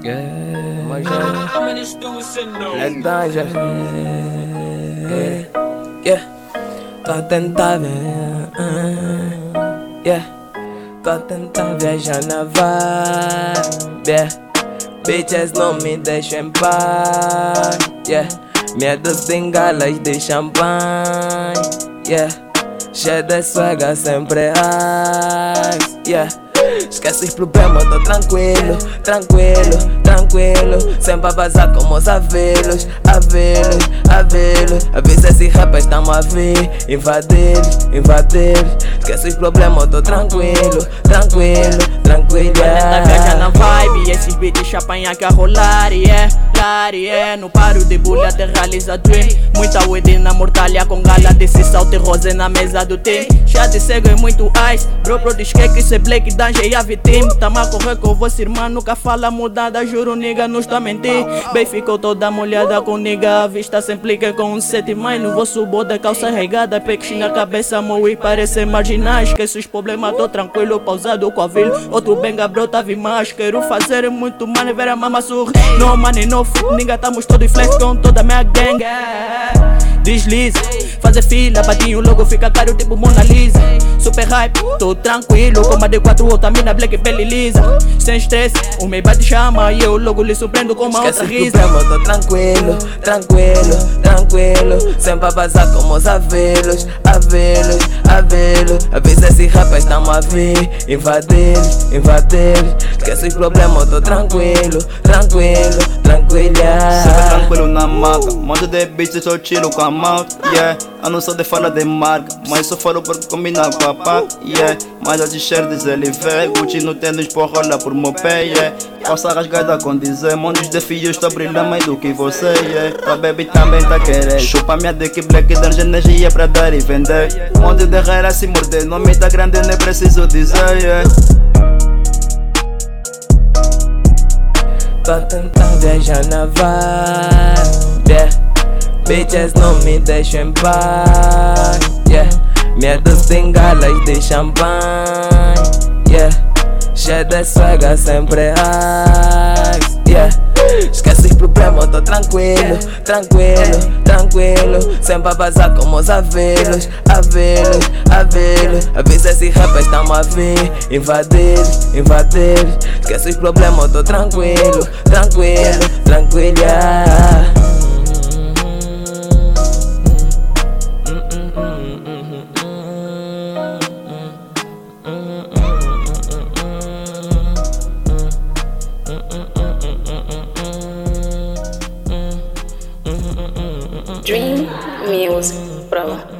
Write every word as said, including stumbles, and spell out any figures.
Yeah, mas já é danger. Yeah, tô a tentar ver. Yeah, tô a tentar viajar na vibe. Yeah, bitches não me deixam em paz. Yeah, medos de galas de champanhe. Yeah, cheio de swagger sempre ice. Yeah, esquece os problemas, tô tranquilo, tranquilo, tranquilo. Sempre a bazar como os avelos, avelos, avelos. Avisa esses rappers, tamo a vir, invadir, invadir. Esquece os problemas, tô tranquilo, tranquilo, tranquilo. Tá viaja na vibe, esses beats chapanha que a rolar, yeah, lar, yeah. Não paro de bulha até realiza dream. Muita weed na mortalha com gala desse salto e rose na mesa do team. Chá de cego e muito ice, bro, bro, diz que isso é black, danger e a vitim. Tamo a correr com você, irmã, nunca fala mudada, juro, nigga, não está a mentir. Bem, ficou toda molhada com nigga, a vista se implica com um sete mais no vosso boda, calça regada, pex na cabeça, moe, parece marginal. Esquece os problemas, tô tranquilo, pausado com a vil. Outro benga, bro, tá vi mais, quero fazer muito money, ver a mama sorrir. No money, no fit, nigga, tamo todos flex com toda minha gang. Deslize, fazer fila, batinho logo fica caro tipo Mona Lisa. Super hype, tô tranquilo, como a D quatro, outra mina black, pele lisa. Sem estresse, o meu bate chama e eu logo lhe surpreendo com uma outra risa. Problema, tô tranquilo, tranquilo, tranquilo. Sempre a bazar como os avelos, avelos, avelos. Avisa esses rappers, tamo a vir, invadir, invadir. Esquece os problemas, tô tranquilo, tranquilo, tranquilo. Sempre tranquilo na maca, monte de bitches, só tiro com a mão, yeah. Eu não sou de fala de marca, mas só falo porque combina com a pá, yeah. Mas a t-shirts ele vê, Gucci no tênis por rola por meu pé, yeah. Calça rasgada com dizer, montes de filhos tô brilhando mais do que você, yeah. Tua baby também tá querer, chupa minha dick black, dá energia pra dar e vender. Monte de rara se morder, nome tá grande, nem preciso dizer, yeah. Tô a tentar viajar na vibe, yeah. Bitches não me deixam em paz, yeah. Medos de galas de champanhe, yeah. Cheio de swagger sempre ice, yeah. Esquece os problemas, tô tranquilo, tranquilo, tranquilo. Sempre a bazar como os avelos, avelos, avelos. Avisa esses rappers, tamo a vir, invadir, invadir. Esquece os problemas, tô tranquilo, tranquilo, tranquilo, yeah. Dream Music Pro.